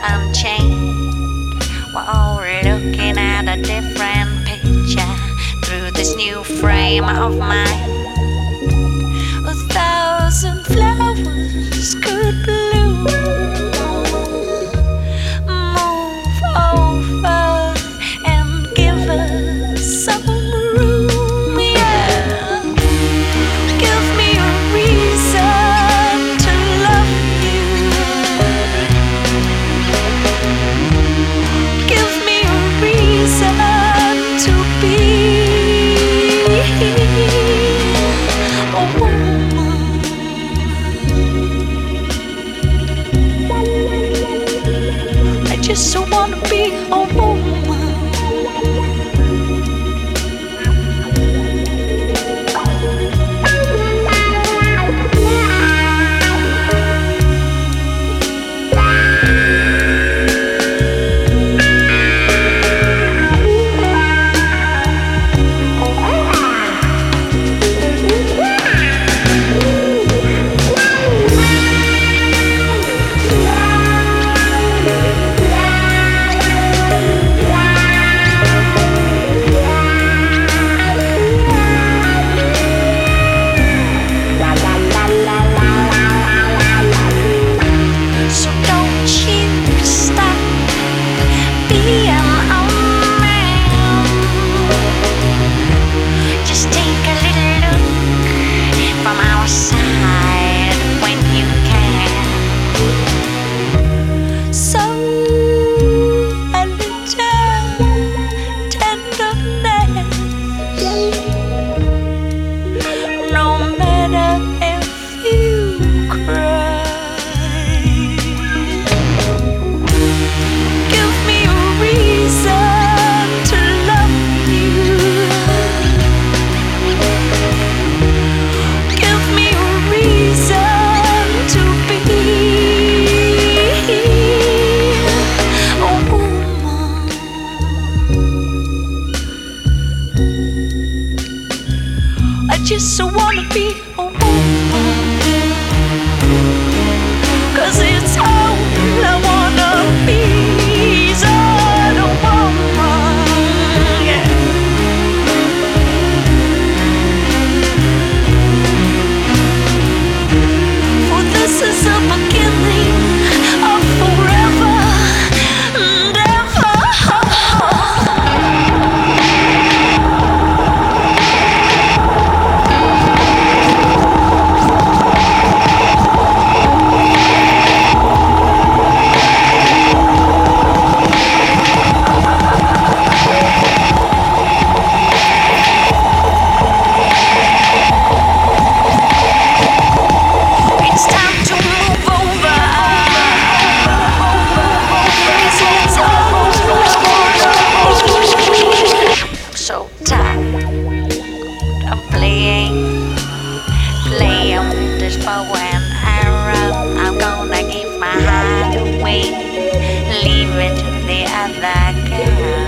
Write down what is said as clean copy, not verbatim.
unchained. We're all looking at a different picture through this new frame of mind. 1,000 flowers could bloom. Move over and give us some room, yeah. Give me a reason to love you. Give me a reason to be a woman. I just wanna be a woman. I just wanna be a woman, 'cause it's all I wanna be is a woman, yeah. For this is the beginning of forever and ever. So tired of playing this bow and arrow. I'm gonna give my heart away, leave it to the other girl.